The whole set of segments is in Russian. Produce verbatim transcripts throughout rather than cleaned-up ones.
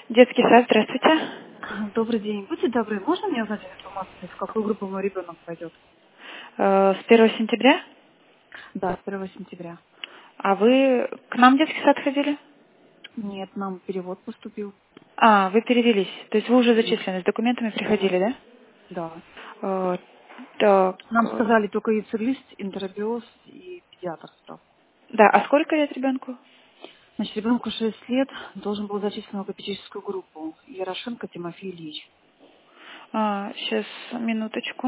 Детский сад, здравствуйте. Добрый день. Будьте добры, можно мне узнать информацию, в какую группу мой ребенок пойдет? Э, С первого сентября? Да, с первого сентября. А вы к нам в детский сад ходили? Нет, нам перевод поступил. А, вы перевелись. То есть вы уже Мгм. зачислены, с документами Да, приходили, да? да. Э, Так, Нам э, сказали только яйцеглист, интербиоз и педиатр справку. да, а сколько лет ребенку? Значит, ребенку шесть лет, должен был зачислен в логопедическую группу. Ярошенко Тимофей Ильич. А, сейчас, минуточку.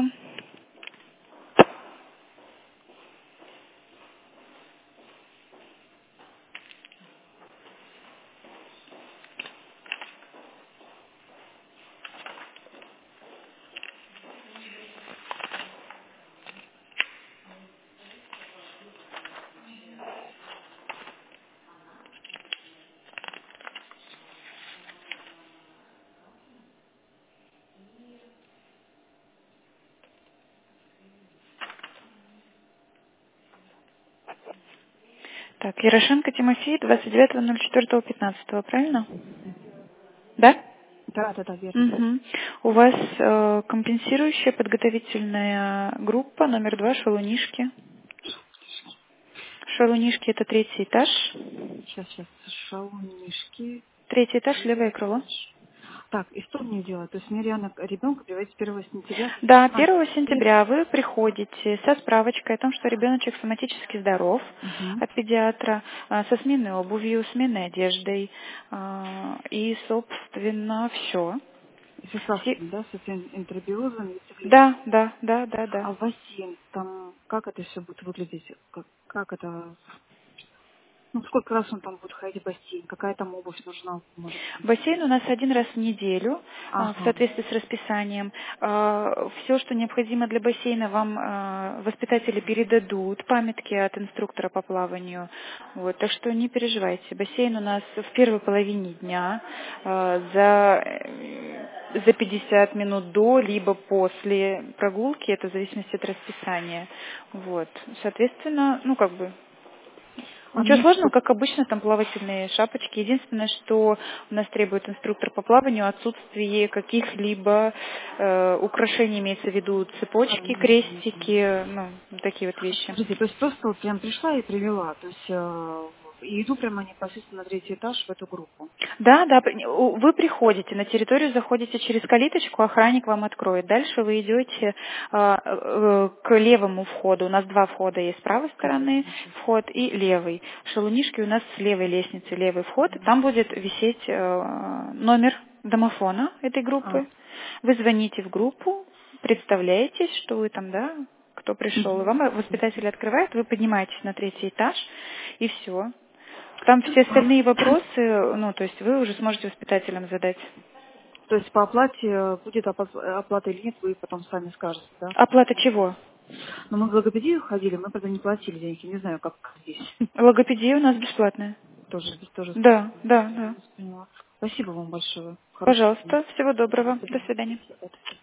Так, Ярошенко Тимофей, двадцать девятого ноль четвёртого пятнадцатого, правильно? Да? Да, да, да, верно. Угу. У вас э, компенсирующая подготовительная группа номер два шалунишки. Шалунишки это третий этаж. Сейчас, сейчас, шалунишки. Третий этаж, левое крыло. Так, и что мне делать? То есть мне реально ребенка приводить с первого сентября Да, на первого три. сентября вы приходите со справочкой о том, что ребеночек соматически здоров Угу. от педиатра, а, со сменной обувью, сменной одеждой. а, И, собственно, все. И с остатками, да, с этим интербиозом и циклистом. Да, да, да, да, да. А бассейн, там как это все будет выглядеть? Как, как это? Ну, сколько раз он там будет ходить в бассейн? Какая там обувь нужна, может быть? Бассейн у нас один раз в неделю, а, в Ага. соответствии с расписанием. Все, что необходимо для бассейна, вам а, воспитатели передадут, памятки от инструктора по плаванию. Вот, так что не переживайте. Бассейн у нас в первой половине дня а, за, э, за пятьдесят минут до, либо после прогулки, это в зависимости от расписания. Вот, соответственно, ну как бы А ничего мне сложного, что? как обычно, там плавательные шапочки. Единственное, что у нас требует инструктор по плаванию, отсутствие каких-либо э, украшений, имеется в виду цепочки, крестики, ну, такие вот вещи. Смотрите, то есть просто вот прям пришла и привела, то есть э, и иду прямо непосредственно на третий этаж в эту группу. Да, да, при- у- вы приходите на территорию, заходите через калиточку, охранник вам откроет. Дальше вы идете а, э, к левому входу. У нас два входа есть с правой стороны Конечно. вход и левый. Шалунишки у нас с левой лестницы, левый вход. Там будет висеть э, номер домофона этой А, группы. Вы звоните в группу, представляетесь, что вы там, да, кто пришел, и мгм. вам воспитатель открывает, вы поднимаетесь на третий этаж, и все. Там все остальные вопросы, ну, то есть вы уже сможете воспитателям задать. То есть по оплате э, будет опла- оплата или нет, вы потом сами скажете, да? Оплата чего? Но мы в логопедию ходили, мы правда не платили деньги, не знаю, как здесь. Логопедия у нас бесплатная. Тоже, здесь тоже Да, бесплатно. да, да. Поняла. Спасибо вам большое. Хорошего дня. Пожалуйста, всего До доброго. До свидания. свидания. До свидания.